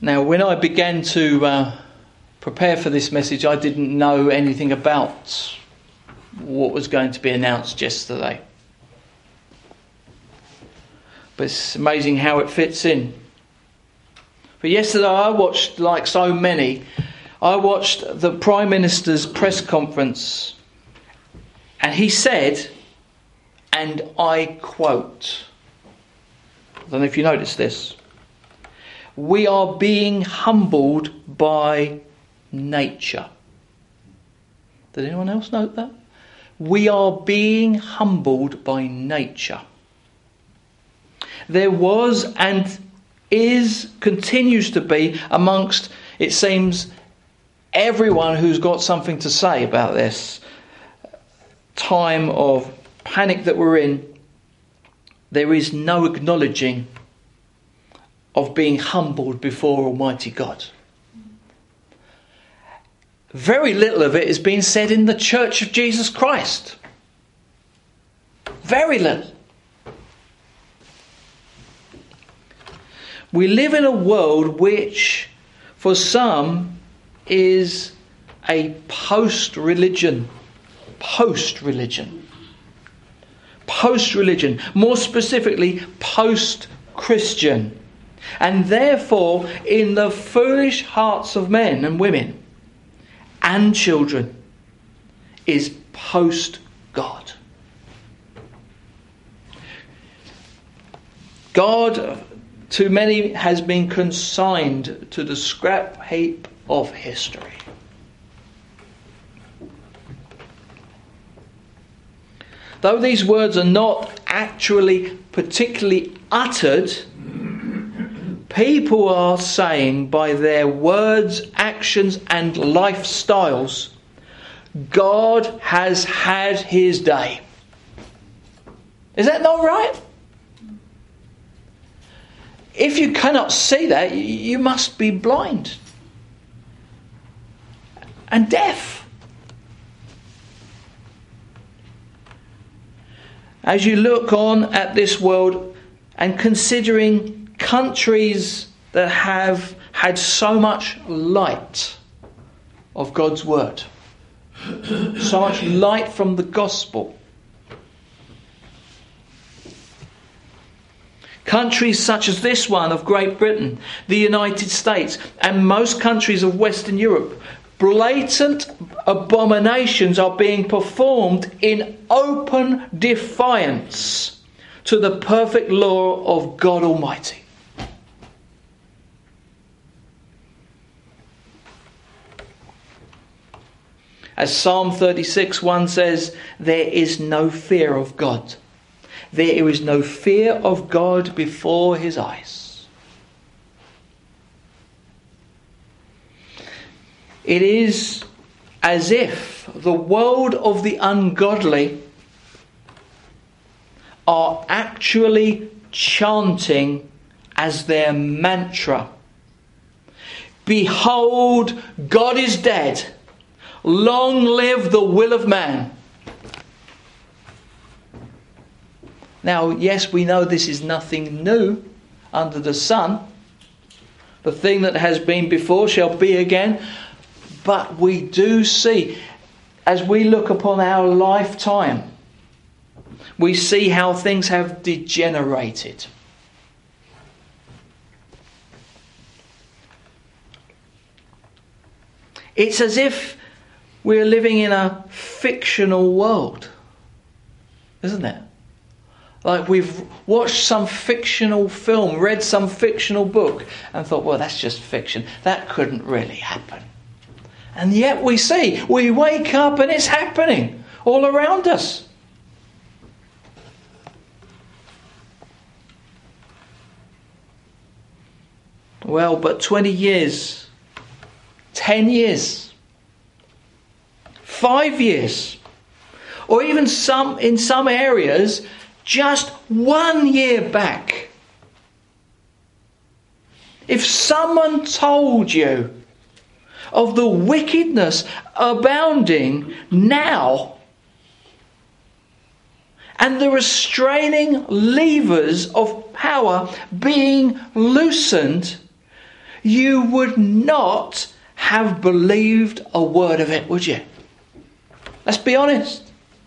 Now, when I began to prepare for this message, I didn't know anything about what was going to be announced yesterday. But it's amazing how it fits in. But yesterday I watched, like so many, I watched the Prime Minister's press conference, and he said, and I quote, I don't know if you noticed this, "We are being humbled by nature." Did anyone else note that? We are being humbled by nature. There was and continues to be amongst, it seems, everyone who's got something to say about this time of panic that we're in, there is no acknowledging of being humbled before Almighty God. Very little of it is being said in the Church of Jesus Christ. Very little. We live in a world which, for some, is a post-religion. Post-religion. Post-religion. More specifically, post-Christian. And therefore, in the foolish hearts of men and women and children, is post-God. God, to many, has been consigned to the scrap heap of history. Though these words are not actually particularly uttered, people are saying by their words, actions and lifestyles, God has had his day. Is that not right? If you cannot see that, you must be blind and deaf. As you look on at this world and considering countries that have had so much light of God's word, so much light from the gospel, countries such as this one of Great Britain, the United States, and most countries of Western Europe, blatant abominations are being performed in open defiance to the perfect law of God Almighty. As Psalm 36:1 says, there is no fear of God. There is no fear of God before his eyes. It is as if the world of the ungodly are actually chanting as their mantra, "Behold, God is dead. Long live the will of man." Now, yes, we know this is nothing new under the sun. The thing that has been before shall be again. But we do see, as we look upon our lifetime, we see how things have degenerated. It's as if we're living in a fictional world, isn't it? Like we've watched some fictional film, read some fictional book, and thought, well, that's just fiction. That couldn't really happen. And yet we wake up and it's happening all around us. Well, but 20 years, 10 years, 5 years, or even in some areas, just 1 year back. If someone told you of the wickedness abounding now and the restraining levers of power being loosened, you would not have believed a word of it, would you? Let's be honest.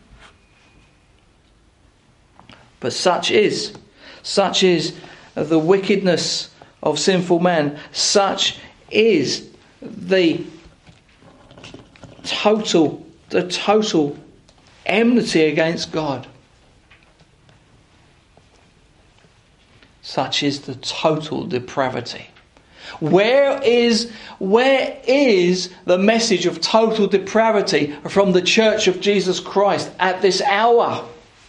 But such is the wickedness of sinful man. Such is the total enmity against God. Such is the total depravity. Where is the message of total depravity from the Church of Jesus Christ at this hour?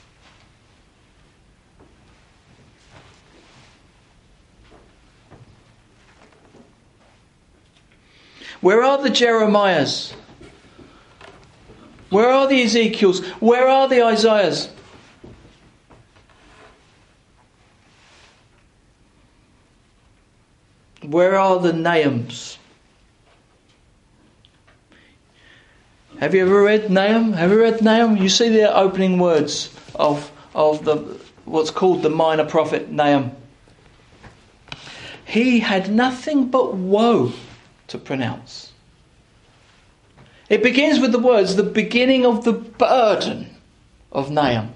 Where are the Jeremiahs? Where are the Ezekiels? Where are the Isaiahs? Where are the Nahums? Have you ever read Nahum? Have you read Nahum? You see the opening words of the what's called the minor prophet Nahum. He had nothing but woe to pronounce. It begins with the words, the beginning of the burden of Nahum.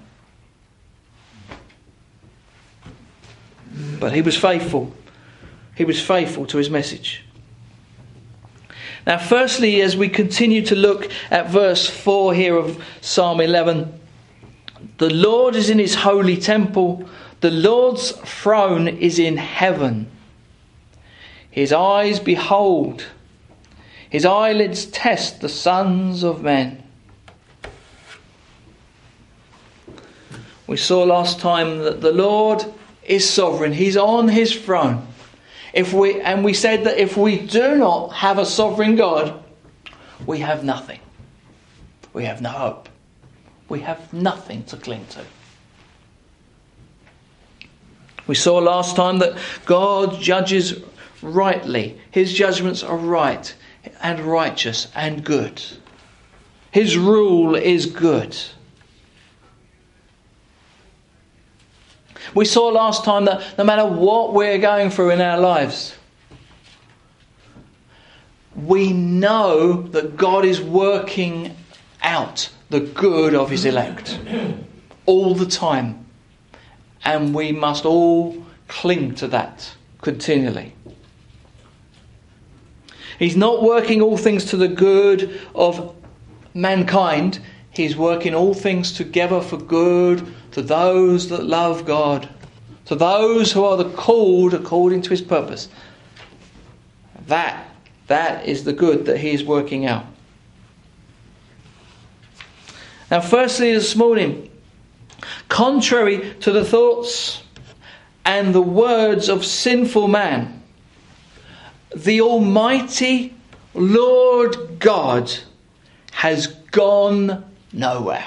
But he was faithful. He was faithful to his message. Now, firstly, as we continue to look at verse 4 here of Psalm 11, the Lord is in his holy temple. The Lord's throne is in heaven. His eyes behold. His eyelids test the sons of men. We saw last time that the Lord is sovereign. He's on his throne. We said that if we do not have a sovereign God, we have nothing. We have no hope. We have nothing to cling to. We saw last time that God judges rightly. His judgments are right and righteous and good. His rule is good. We saw last time that no matter what we're going through in our lives, we know that God is working out the good of his elect all the time. And we must all cling to that continually. He's not working all things to the good of mankind. He's working all things together for good to those that love God, to those who are the called according to his purpose. That is the good that he is working out. Now, firstly, this morning, contrary to the thoughts and the words of sinful man, the Almighty Lord God has gone nowhere.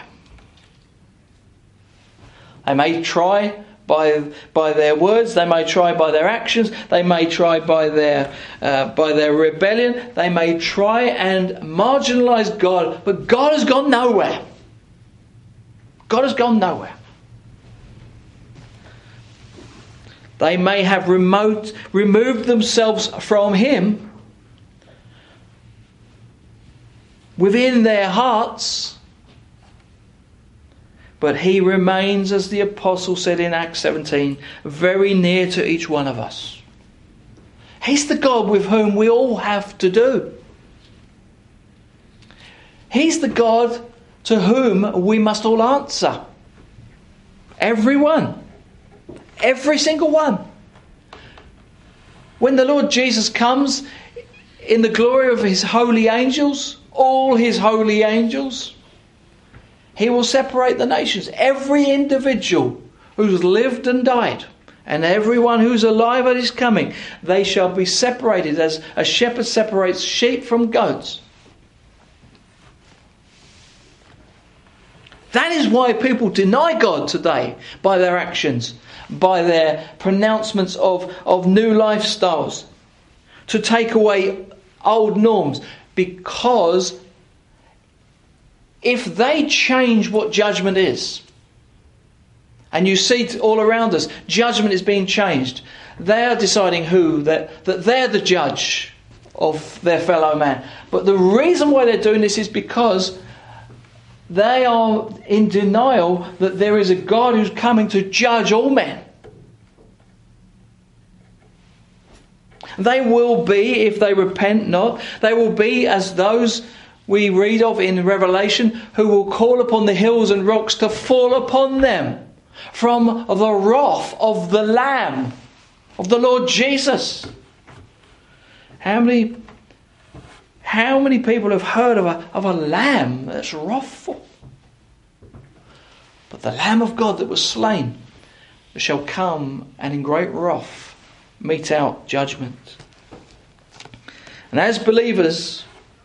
They may try by their words, they may try by their actions, they may try by their rebellion, they may try and marginalise God, but God has gone nowhere. God has gone nowhere. They may have removed themselves from him within their hearts, but he remains, as the apostle said in Acts 17, very near to each one of us. He's the God with whom we all have to do. He's the God to whom we must all answer. Everyone. Every single one. When the Lord Jesus comes in the glory of his holy angels, all his holy angels, he will separate the nations. Every individual who's lived and died, and everyone who's alive at his coming, they shall be separated as a shepherd separates sheep from goats. That is why people deny God today by their actions, by their pronouncements of new lifestyles, to take away old norms, because if they change what judgment is, And you see it all around us. Judgment is being changed. They are deciding that they're the judge of their fellow man. But the reason why they're doing this is because they are in denial that there is a God who's coming to judge all men. They will be, if they repent not, they will be as those we read of in Revelation, who will call upon the hills and rocks to fall upon them from the wrath of the Lamb, of the Lord Jesus. How many people have heard of a lamb that's wrathful? But the Lamb of God that was slain shall come and in great wrath mete out judgment. And as believers,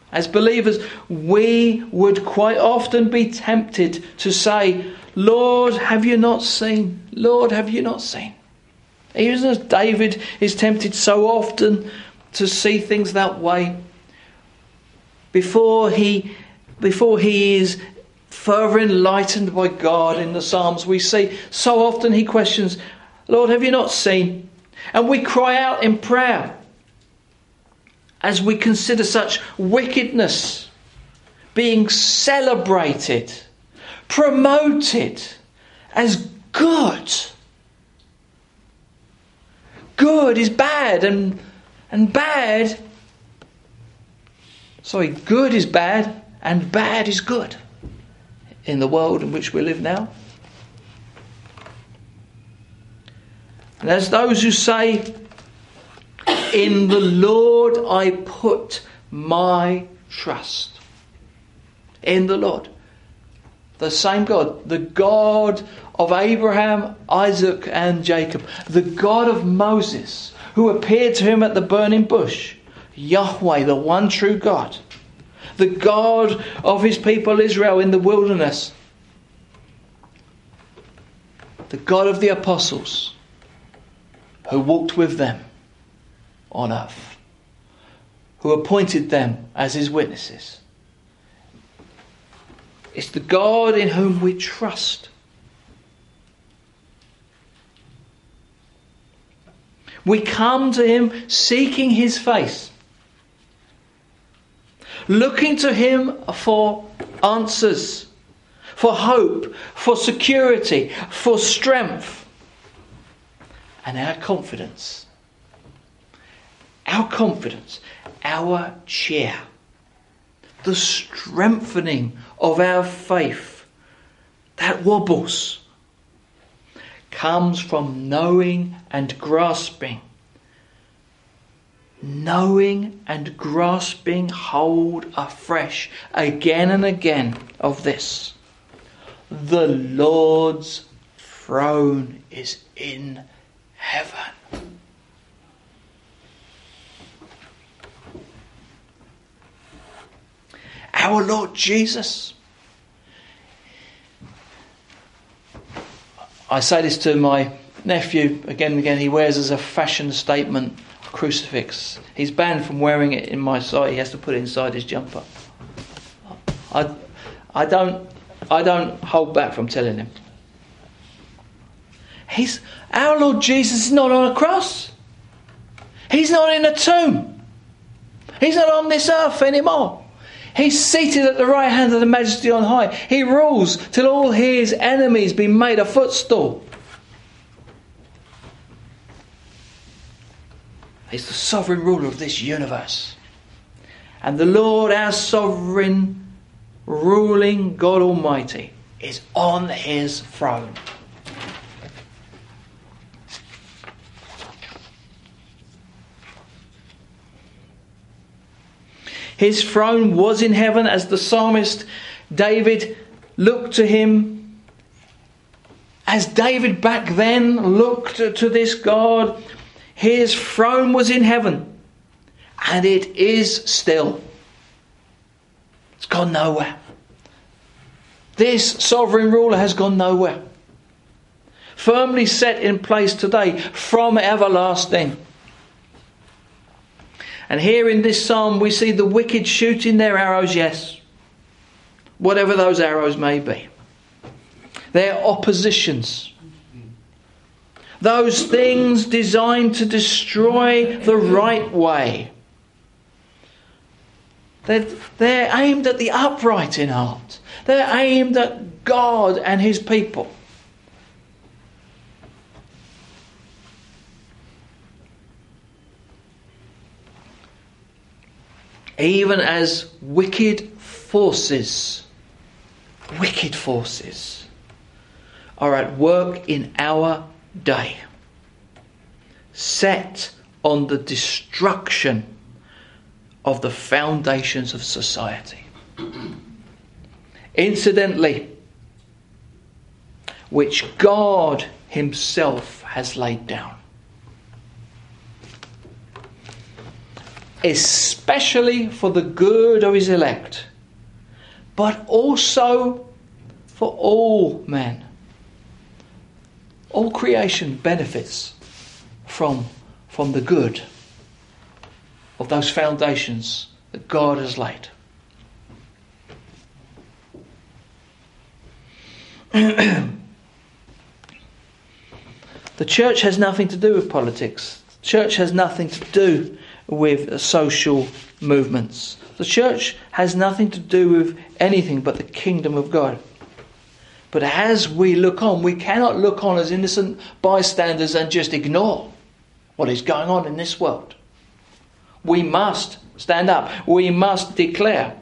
we would quite often be tempted to say, Lord, have you not seen? Lord, have you not seen? Even as David is tempted so often to see things that way, before he is further enlightened by God in the Psalms, we see so often he questions, Lord, have you not seen? And we cry out in prayer as we consider such wickedness being celebrated, promoted as good. Good is bad and bad. Good is bad and bad is good in the world in which we live now. And as those who say, in the Lord I put my trust. In the Lord. The same God. The God of Abraham, Isaac and Jacob. The God of Moses, who appeared to him at the burning bush. Yahweh, the one true God. The God of his people Israel in the wilderness. The God of the apostles, who walked with them on earth, who appointed them as his witnesses. It's the God in whom we trust. We come to him seeking his face, looking to him for answers, for hope, for security, for strength. And our confidence, our cheer, the strengthening of our faith that wobbles, comes from knowing and grasping hold afresh again and again of this. The Lord's throne is in heaven. Our Lord Jesus. I say this to my nephew again and again. He wears as a fashion statement a crucifix. He's banned from wearing it in my sight. He has to put it inside his jumper. I don't hold back from telling him. Our Lord Jesus is not on a cross. He's not in a tomb. He's not on this earth anymore. He's seated at the right hand of the Majesty on high. He rules till all his enemies be made a footstool. He's the sovereign ruler of this universe. And the Lord, our sovereign, ruling God Almighty, is on his throne. His throne was in heaven, as the psalmist David looked to him. As David back then looked to this God, his throne was in heaven. And it is still. It's gone nowhere. This sovereign ruler has gone nowhere. Firmly set in place today from everlasting. And here in this psalm we see the wicked shooting their arrows, yes. Whatever those arrows may be. Their oppositions. Those things designed to destroy the right way. They're aimed at the upright in heart. They're aimed at God and His people. Even as wicked forces are at work in our day, set on the destruction of the foundations of society. Incidentally, which God Himself has laid down. Especially for the good of His elect, but also for all men. All creation benefits from the good of those foundations that God has laid. The church has nothing to do with politics. The church has nothing to do with social movements. The church has nothing to do with anything but the kingdom of God. But as we look on, we cannot look on as innocent bystanders and just ignore what is going on in this world. We must stand up. We must declare.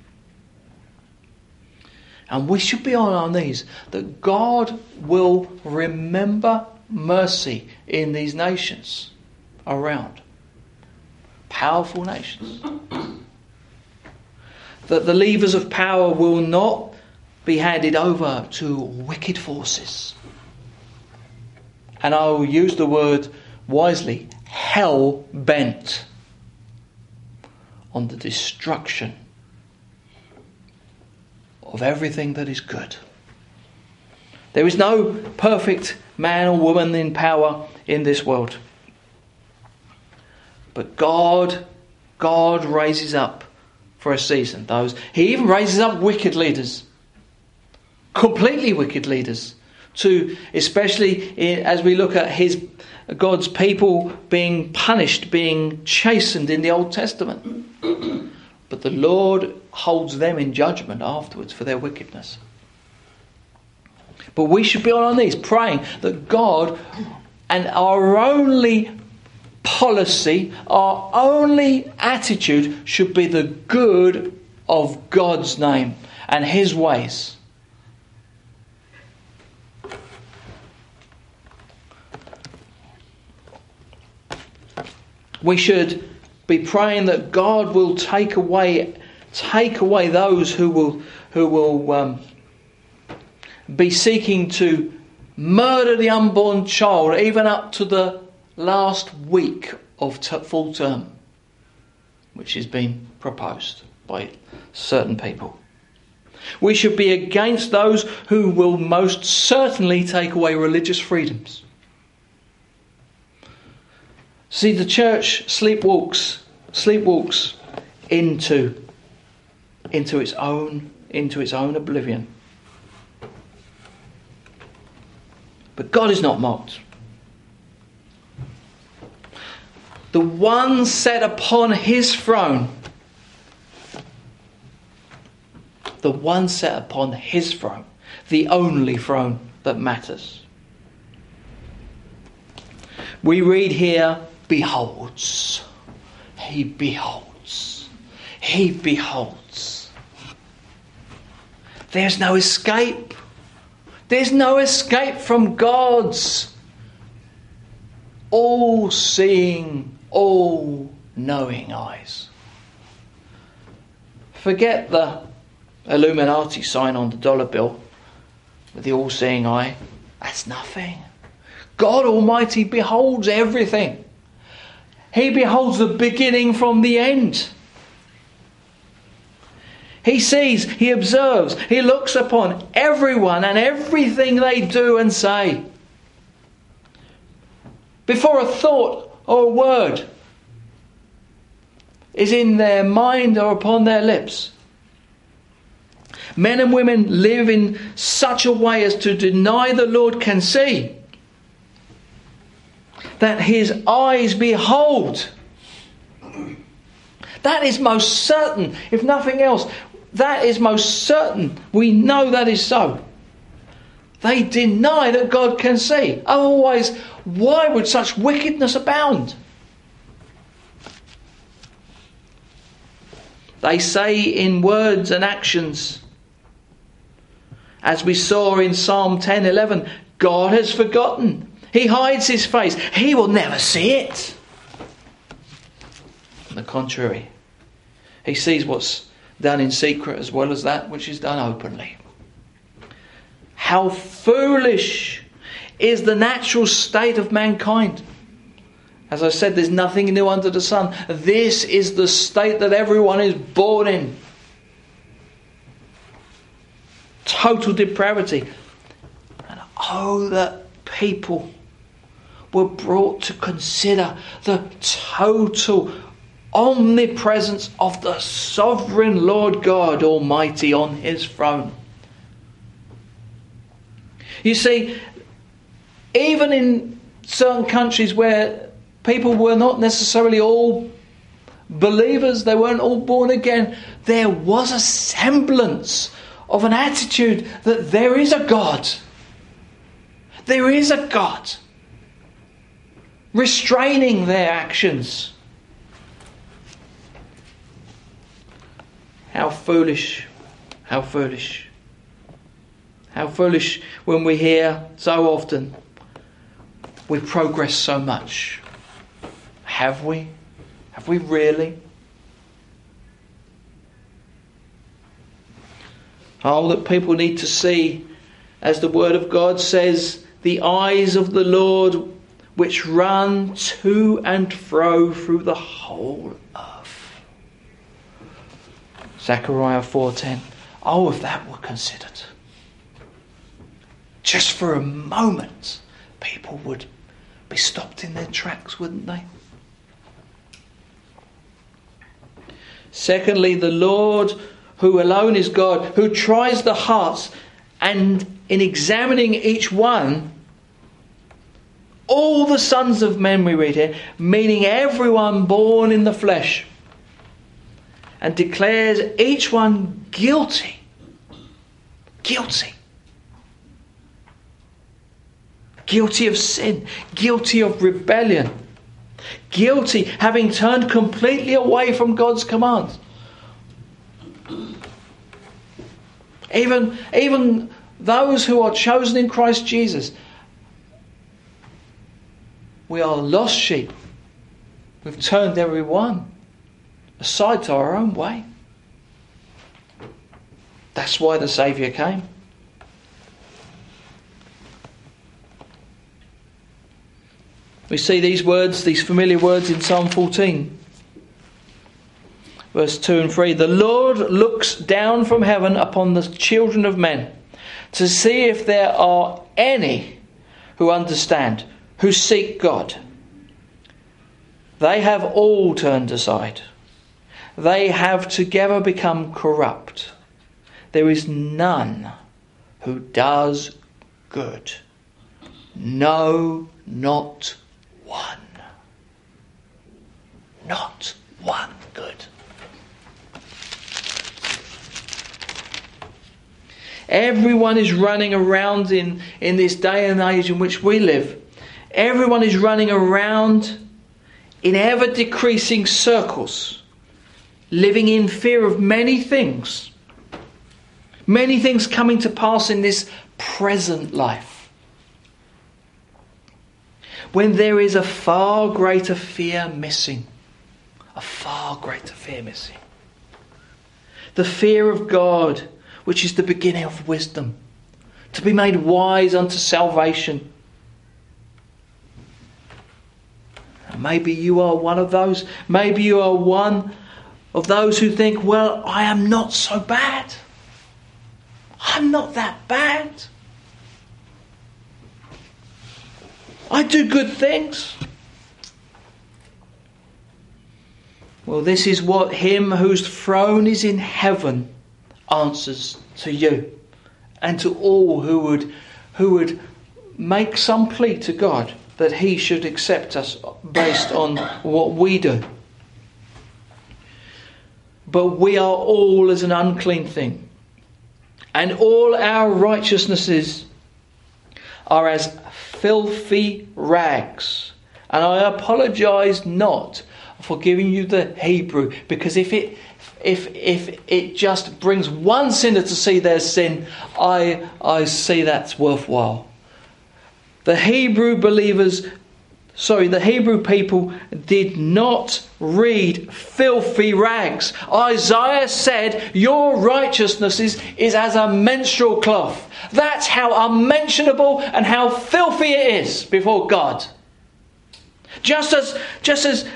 And we should be on our knees that God will remember mercy in these nations around. Powerful nations. That the levers of power will not be handed over to wicked forces. And I will use the word wisely, hell-bent on the destruction of everything that is good. There is no perfect man or woman in power in this world. But God raises up for a season those. He even raises up wicked leaders. Completely wicked leaders. Especially as we look at God's people being punished, being chastened in the Old Testament. But the Lord holds them in judgment afterwards for their wickedness. But we should be on our knees praying that God, and our only policy, our only attitude should be the good of God's name and His ways. We should be praying that God will take away those who will be seeking to murder the unborn child, even up to the last week of full term, which has been proposed by certain people. We should be against those who will most certainly take away religious freedoms. See, the church sleepwalks into its own oblivion. But God is not mocked. The one set upon His throne, the only throne that matters. We read here, beholds. He beholds. He beholds. There's no escape. There's no escape from God's all-seeing, all-knowing eyes. Forget the Illuminati sign on the dollar bill with the all-seeing eye. That's nothing. God Almighty beholds everything. He beholds the beginning from the end. He sees, He observes, He looks upon everyone and everything they do and say. Before a thought or a word is in their mind or upon their lips. Men and women live in such a way as to deny the Lord can see. that his eyes behold. That is most certain, if nothing else. That is most certain. We know that is so. They deny that God can see. Otherwise, why would such wickedness abound? They say in words and actions, as we saw in Psalm 10:11, God has forgotten. He hides his face. He will never see it. On the contrary, he sees what's done in secret as well as that which is done openly. How foolish is the natural state of mankind. As I said, there's nothing new under the sun. This is the state that everyone is born in. Total depravity. And oh, that people were brought to consider the total omnipresence of the sovereign Lord God Almighty on his throne. You see, even in certain countries where people were not necessarily all believers, they weren't all born again, there was a semblance of an attitude that there is a God. There is a God restraining their actions. How foolish, how foolish. How foolish when we hear so often, we progress so much. Have we? Have we really? Oh, that people need to see, as the Word of God says, the eyes of the Lord which run to and fro through the whole earth. Zechariah 4:10. Oh, if that were considered. Just for a moment, people would be stopped in their tracks, wouldn't they? Secondly, the Lord, who alone is God, who tries the hearts, and in examining each one, all the sons of men, we read here, meaning everyone born in the flesh, and declares each one guilty. Guilty. Guilty of sin, guilty of rebellion, guilty having turned completely away from God's commands. Even those who are chosen in Christ Jesus, we are lost sheep. We've turned everyone aside to our own way. That's why the Saviour came. We see these words, these familiar words in Psalm 14. Verse 2 and 3. The Lord looks down from heaven upon the children of men to see if there are any who understand, who seek God. They have all turned aside. They have together become corrupt. There is none who does good. No, not one. Not one good. Everyone is running around in this day and age in which we live. Everyone is running around in ever decreasing circles, living in fear of many things. Many things coming to pass in this present life, when there is a far greater fear missing. A far greater fear missing. The fear of God, which is the beginning of wisdom, to be made wise unto salvation. Maybe you are one of those. Maybe you are one of those who think, well, I am not so bad. I'm not that bad. I do good things. Well, this is what him whose throne is in heaven answers to you and to all who would make some plea to God that he should accept us based on what we do. But we are all as an unclean thing, and all our righteousnesses are as filthy rags. And I apologise not for giving you the Hebrew, because if it just brings one sinner to see their sin, I see that's worthwhile. The Hebrew people did not read filthy rags. Isaiah said, your righteousness is as a menstrual cloth. That's how unmentionable and how filthy it is before God. Just as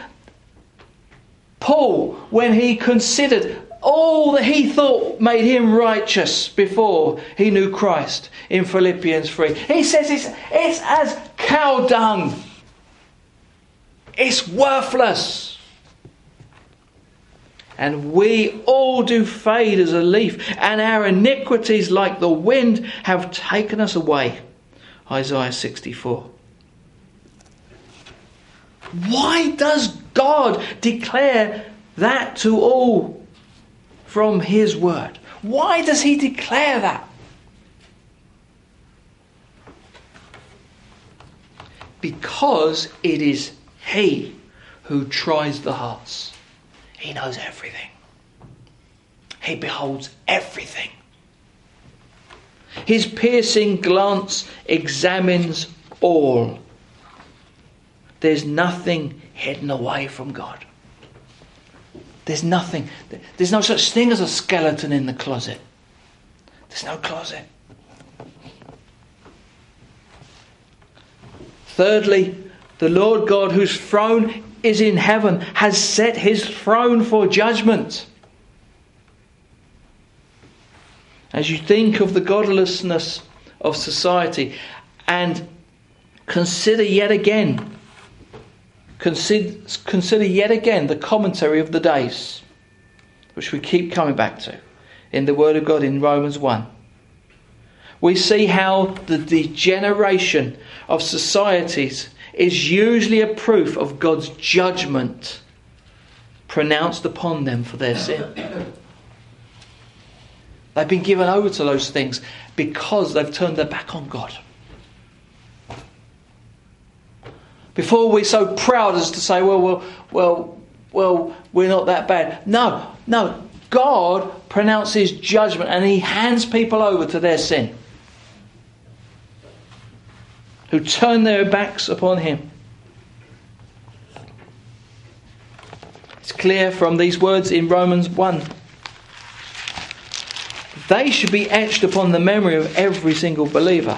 Paul, when he considered all that he thought made him righteous before he knew Christ in Philippians 3, he says it's as cow dung. It's worthless. And we all do fade as a leaf, and our iniquities like the wind have taken us away. Isaiah 64. Why does God declare that to all from his word? Why does he declare that? Because it is he who tries the hearts. He knows everything. He beholds everything. His piercing glance examines all. There's nothing hidden away from God. There's nothing. There's no such thing as a skeleton in the closet. There's no closet. Thirdly, the Lord God, whose throne is in heaven, has set his throne for judgment. As you think of the godlessness of society and consider yet again the commentary of the days, which we keep coming back to in the Word of God in Romans 1. We see how the degeneration of societies is usually a proof of God's judgment pronounced upon them for their sin. They've been given over to those things because they've turned their back on God. Before we're so proud as to say, well, we're not that bad. No. God pronounces judgment and he hands people over to their sin, who turn their backs upon him. It's clear from these words in Romans 1. They should be etched upon the memory of every single believer.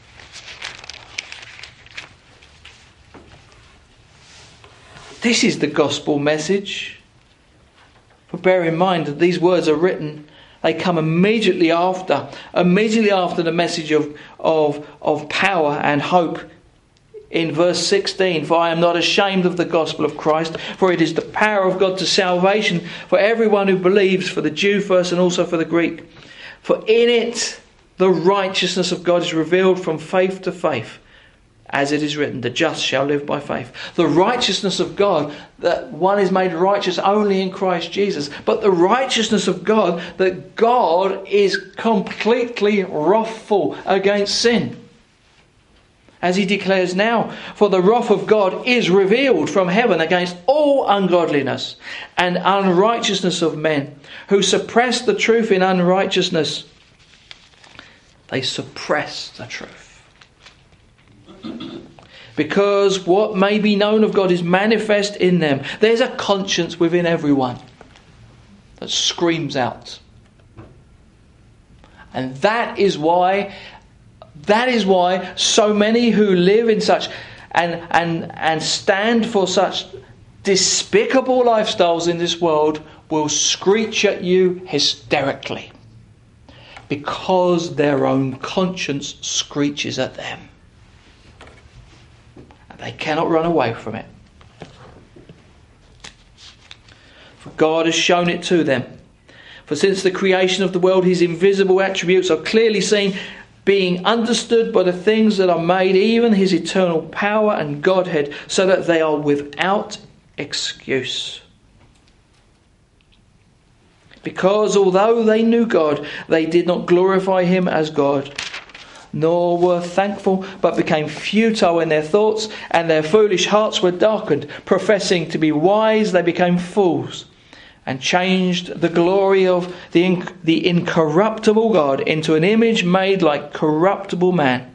This is the gospel message. But bear in mind that these words are written, they come immediately after the message of power and hope. In verse 16, for I am not ashamed of the gospel of Christ, for it is the power of God to salvation for everyone who believes, for the Jew first and also for the Greek. For in it the righteousness of God is revealed from faith to faith. As it is written, the just shall live by faith. The righteousness of God, that one is made righteous only in Christ Jesus. But the righteousness of God, that God is completely wrathful against sin. As he declares now, for the wrath of God is revealed from heaven against all ungodliness and unrighteousness of men, who suppress the truth in unrighteousness. They suppress the truth. Because what may be known of God is manifest in them. There's a conscience within everyone that screams out. And that is why so many who live in such and stand for such despicable lifestyles in this world will screech at you hysterically. Because their own conscience screeches at them. They cannot run away from it. For God has shown it to them. For since the creation of the world, his invisible attributes are clearly seen, being understood by the things that are made, even his eternal power and Godhead, so that they are without excuse. Because although they knew God, they did not glorify him as God, nor were thankful, but became futile in their thoughts, and their foolish hearts were darkened. Professing to be wise, they became fools, and changed the glory of the incorruptible God into an image made like corruptible man.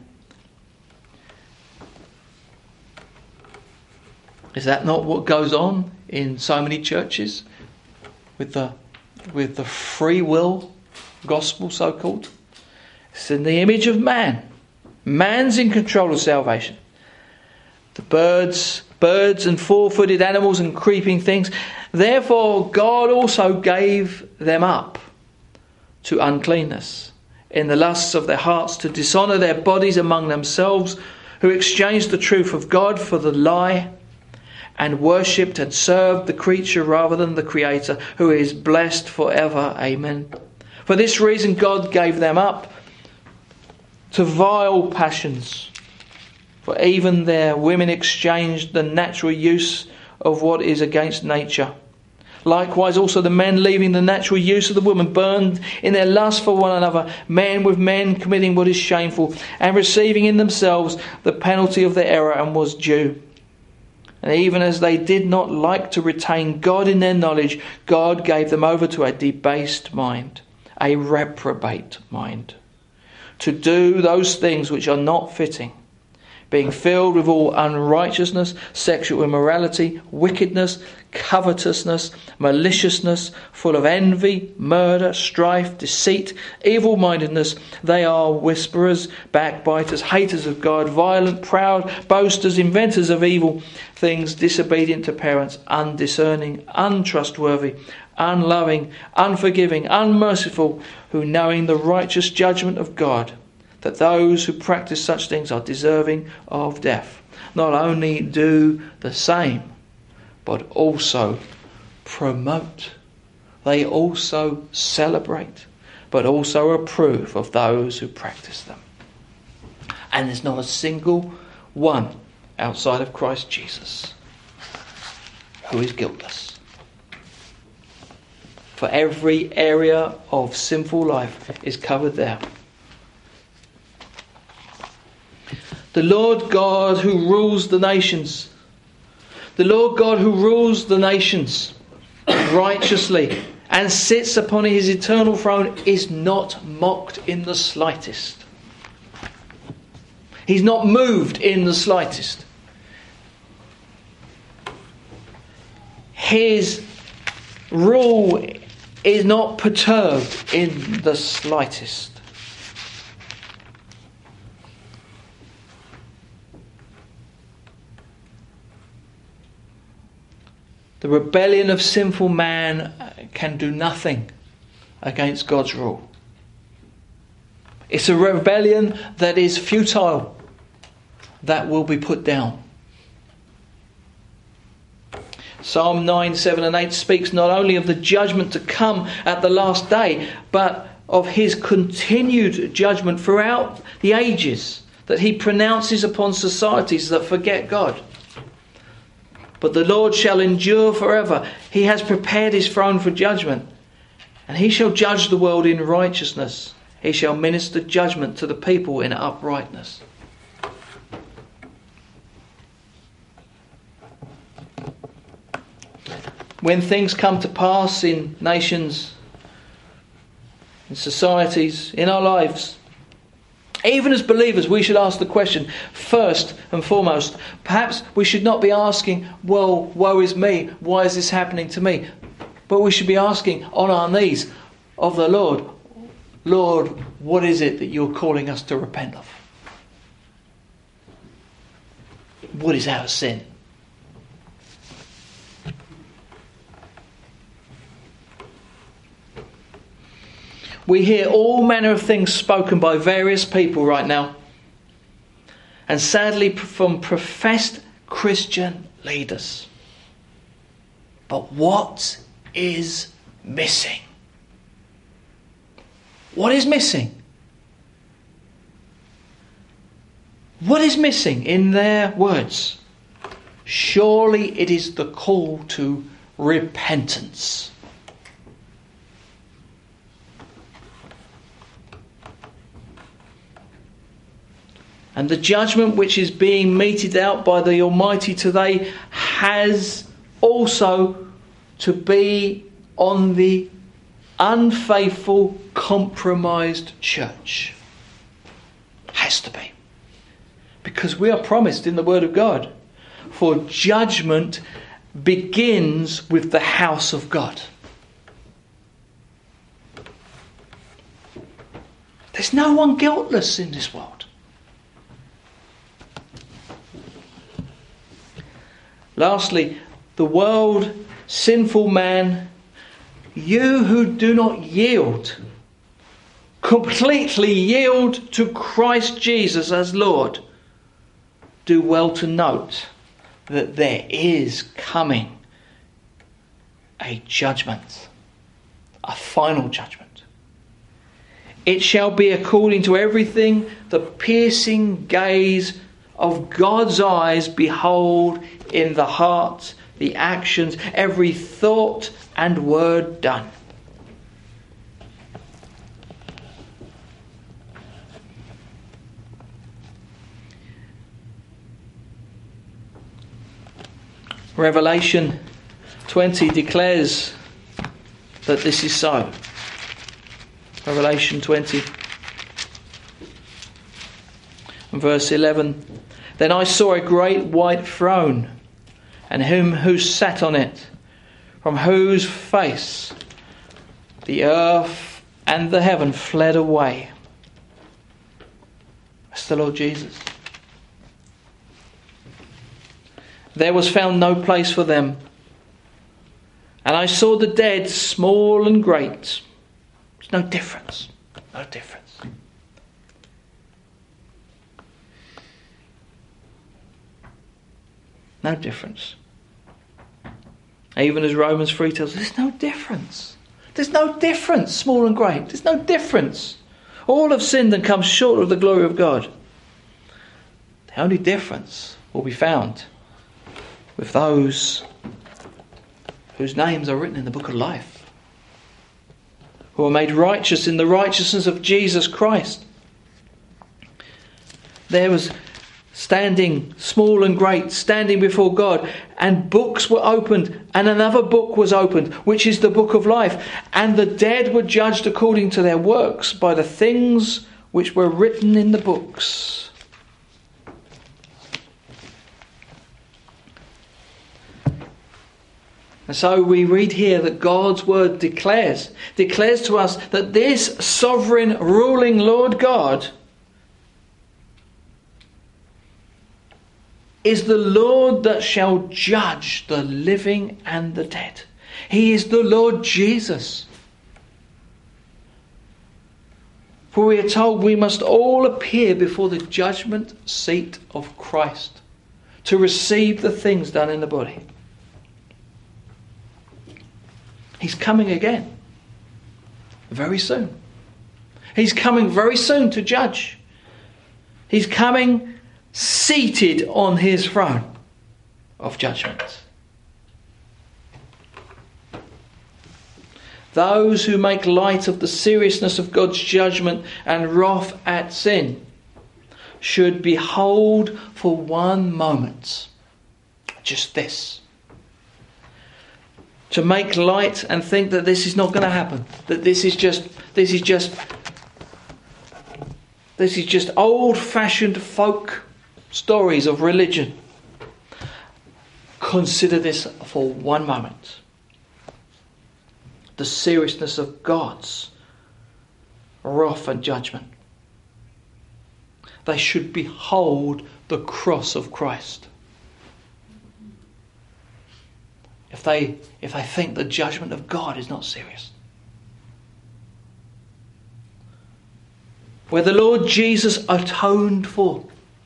Is that not what goes on in so many churches with the free will gospel, so-called? It's in the image of man. Man's in control of salvation. The birds and four-footed animals and creeping things. Therefore God also gave them up to uncleanness in the lusts of their hearts, to dishonour their bodies among themselves, who exchanged the truth of God for the lie, and worshipped and served the creature rather than the Creator, who is blessed forever. Amen. For this reason God gave them up to vile passions. For even their women exchanged the natural use of what is against nature. Likewise also the men, leaving the natural use of the woman, burned in their lust for one another, men with men, committing what is shameful, and receiving in themselves the penalty of their error, and was due. And even as they did not like to retain God in their knowledge, God gave them over to a debased mind, a reprobate mind, to do those things which are not fitting, being filled with all unrighteousness, sexual immorality, wickedness, covetousness, maliciousness, full of envy, murder, strife, deceit, evil-mindedness. They are whisperers, backbiters, haters of God, violent, proud, boasters, inventors of evil things, disobedient to parents, undiscerning, untrustworthy, unloving, unforgiving, unmerciful, who, knowing the righteous judgment of God, that those who practice such things are deserving of death, not only do the same, but also promote. They also celebrate, but also approve of those who practice them. And there's not a single one outside of Christ Jesus who is guiltless. For every area of sinful life is covered there. The Lord God who rules the nations, the Lord God who rules the nations righteously and sits upon his eternal throne, is not mocked in the slightest. He's not moved in the slightest. His rule is not perturbed in the slightest. The rebellion of sinful man can do nothing against God's rule. It's a rebellion that is futile, that will be put down. Psalm 9, 7 and 8 speaks not only of the judgment to come at the last day, but of his continued judgment throughout the ages that he pronounces upon societies that forget God. But the Lord shall endure forever. He has prepared his throne for judgment, and he shall judge the world in righteousness. He shall minister judgment to the people in uprightness. When things come to pass in nations, in societies, in our lives, even as believers, we should ask the question, first and foremost, perhaps we should not be asking, well, woe is me, why is this happening to me? But we should be asking on our knees of the Lord, Lord, what is it that you're calling us to repent of? What is our sin? We hear all manner of things spoken by various people right now. And sadly from professed Christian leaders. But what is missing? What is missing? What is missing in their words? Surely it is the call to repentance. And the judgment which is being meted out by the Almighty today has also to be on the unfaithful, compromised church. Has to be. Because we are promised in the Word of God, for judgment begins with the house of God. There's no one guiltless in this world. Lastly, the world, sinful man, you who do not yield, completely yield to Christ Jesus as Lord, do well to note that there is coming a judgment, a final judgment. It shall be according to everything the piercing gaze of God's eyes behold in the heart, the actions, every thought and word done. Revelation 20 declares that this is so. Revelation 20 and verse 11. Then I saw a great white throne, and him who sat on it, from whose face the earth and the heaven fled away. That's the Lord Jesus. There was found no place for them. And I saw the dead, small and great. There's no difference. No difference. No difference. Even as Romans 3 tells us, there's no difference. There's no difference, small and great. There's no difference. All have sinned and come short of the glory of God. The only difference will be found with those whose names are written in the book of life, who are made righteous in the righteousness of Jesus Christ. There was standing, small and great, standing before God, and books were opened, and another book was opened, which is the book of life. And the dead were judged according to their works by the things which were written in the books. And so we read here that God's word declares to us that this sovereign, ruling Lord God is the Lord that shall judge the living and the dead. He is the Lord Jesus. For we are told we must all appear before the judgment seat of Christ to receive the things done in the body. He's coming again. Very soon. He's coming very soon to judge. He's coming seated on his throne of judgment. Those who make light of the seriousness of God's judgment and wrath at sin should behold for one moment just this. To make light and think that this is not going to happen. That this is just old-fashioned folk stories of religion. Consider this for one moment. The seriousness of God's wrath and judgment. They should behold the cross of Christ. If they think the judgment of God is not serious. Where the Lord Jesus atoned for,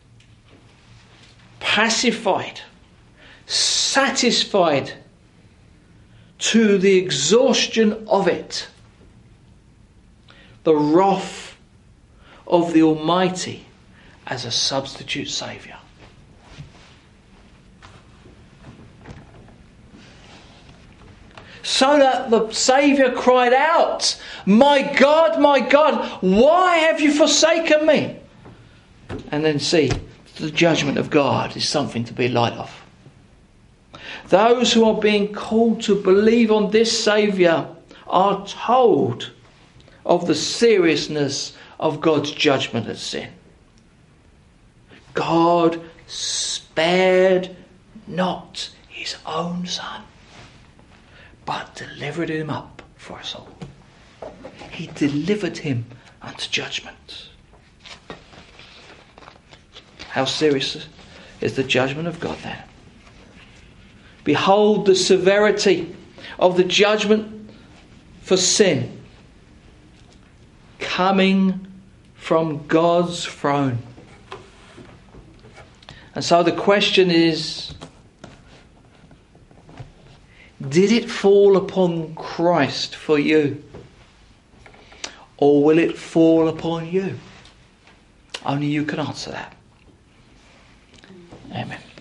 pacified, satisfied to the exhaustion of it, the wrath of the Almighty as a substitute saviour. So that the Saviour cried out, my God, why have you forsaken me? And then see, the judgment of God is something to be light of. Those who are being called to believe on this Saviour are told of the seriousness of God's judgment of sin. God spared not his own Son, but delivered him up for us all. He delivered him unto judgment. How serious is the judgment of God then? Behold the severity of the judgment for sin coming from God's throne. And so the question is, did it fall upon Christ for you? Or will it fall upon you? Only you can answer that. Amen.